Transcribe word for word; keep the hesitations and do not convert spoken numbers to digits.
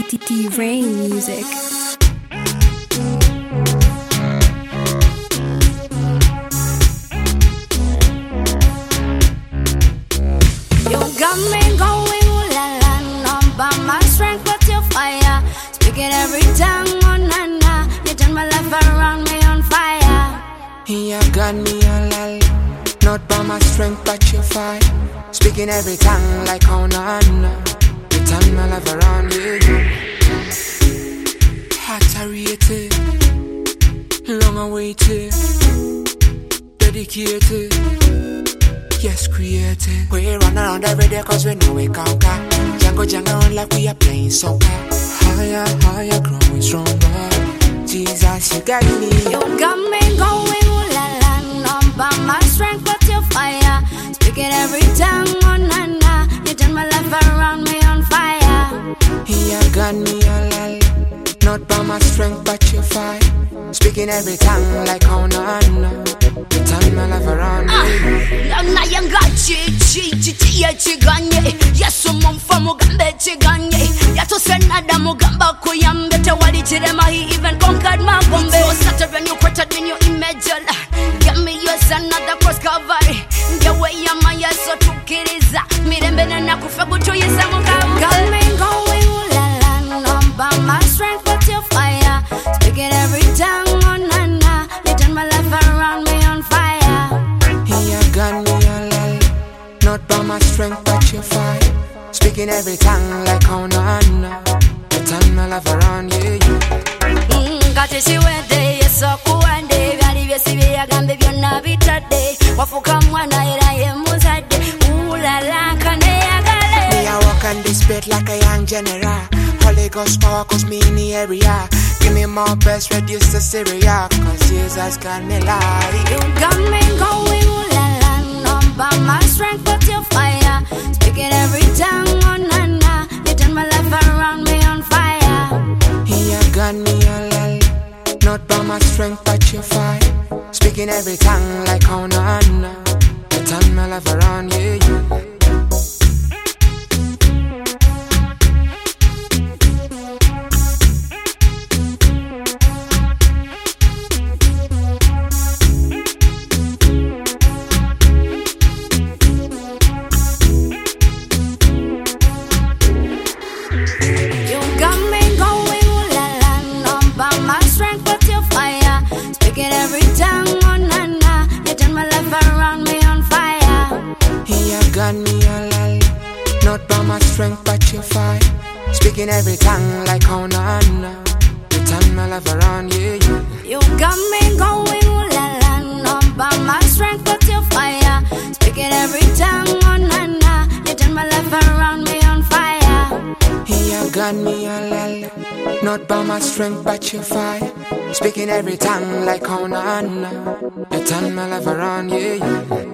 T-Rain music. You got me going, ooh la la, not by my strength but your fire. Speaking every tongue, oh na na. You turn my life around, me on fire. You got me all la, not by my strength but your fire. Speaking every tongue like oh na na. You turn my life around, yeah. Heart rated, long awaited, dedicated. Yes, created. We run around every day cause we know we conquer. Django Django on like we are playing soccer. Higher, higher, growing stronger. Jesus, you got me. You got me going, ooh la la. Not by my strength but your fire. Speaking every tongue, oh na na. You turn my life around, me on fire. You got me all la. Not by my strength but your fire. Speaking every tongue like oh na na. You turn my life around, yeah. Na yanga chi chi chi chi ya chiganye. Yesu mumfa mugambe chiganye. Yato senada mugamba kuyambe. Tewali chirema he even conquered my bombe. So started when you created in your image. Get me yours another cross cover. The way ya maya so tukiriza. Mirembe na nakufa gucho yesa mugabu. Got me going, ooh la la. Not by my strength but your fire. Speaking every tongue, oh na na. You turn my life around, me on fire. You got me all la. Not by my strength but your fire. Speaking every tongue like oh na na. You turn my life around, yeah, yeah. Kati siwede yeso kuwande. Byali byesi byeyagambe byonna bitadde. Wafuka mwana era ye muzadde. Ulala nkane yagale. Me I walk on this bed like a young general. Holy Ghost power cause me in the area. Give me more best, reduce the Syria. Cause Jesus got me light. You got me going, ooh la la. Not by my strength but your fire. Speaking every tongue, oh na na. You turn my life around, me on fire. You got me all la. Not by my strength but your fire. Speaking every tongue like oh na na. You turn my life around, yeah, yeah. Every tongue, oh na na. You turn my life around, me on fire. You got me all la. Not by my strength but your fire. Speaking every tongue like oh na na. You turn my life around, yeah, yeah. You got me going, ooh la la. Not by my strength but your fire. Speaking every tongue, oh na na. You turn my life around, me on fire. You got me all la. Not by my strength but your fire. Speaking every tongue like oh na na. You turn my life around, yeah, yeah.